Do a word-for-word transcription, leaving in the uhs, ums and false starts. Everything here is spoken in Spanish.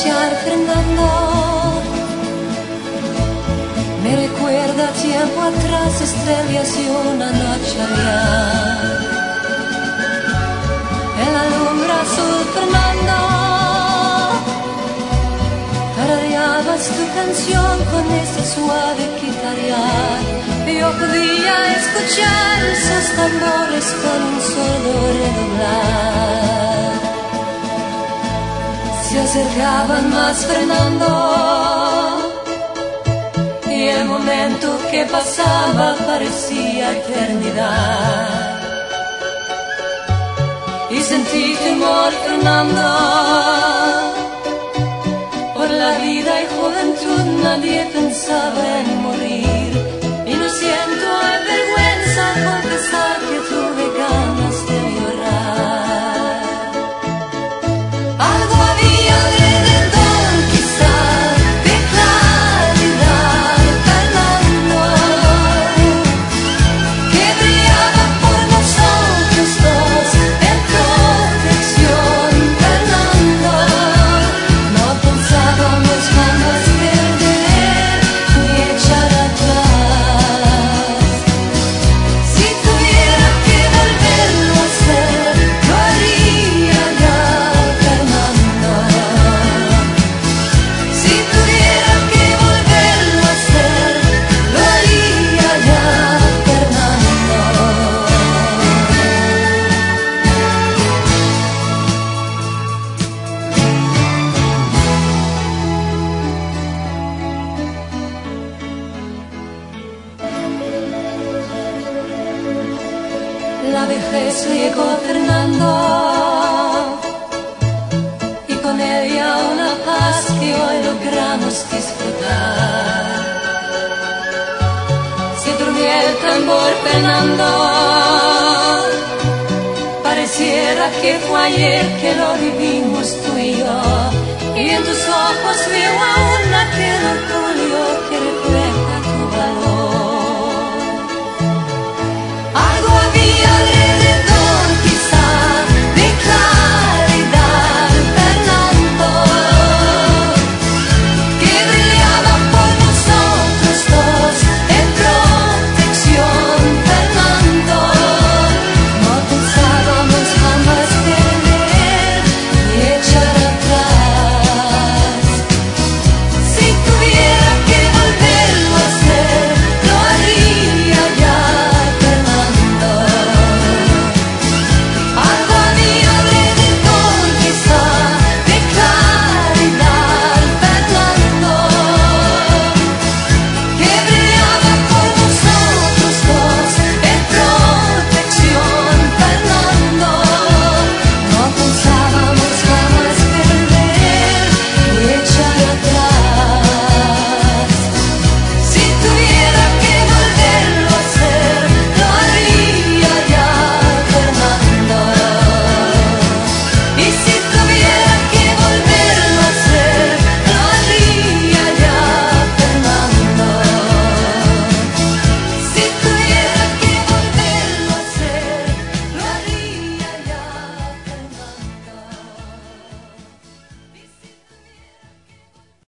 marchar, Fernando. Me recuerda tiempo atrás, estrellas y una noche allá. En la lumbre azul, Fernando, tarareabas tu canción con ese suave guitarrear. Yo podía escuchar esos tambores con un solo redoblar. Se acercaban más, Fernando, y el momento que pasaba parecía eternidad. Y sentí temor, Fernando, por la vida y juventud. Nadie pensaba en morir, y no siento vergüenza confesar que tuve ganas de llorar. Algo había alrededor, quizá, de claridad, Fernando, que brillaba por nosotros dos, en protección, Fernando. No pensábamos jamás perder ni echar atrás. Si tuviera que volverlo a hacer, lo haría ya, Fernando. Si tuviera que volverlo a hacer, lo haría ya, Fernando. La vejez llegó, Fernando, y con ella una paz que hoy logramos disfrutar. Se durmió el tambor, Fernando, pareciera que fue ayer que lo vivimos tú y yo, y en tus ojos veo aún aquel orgullo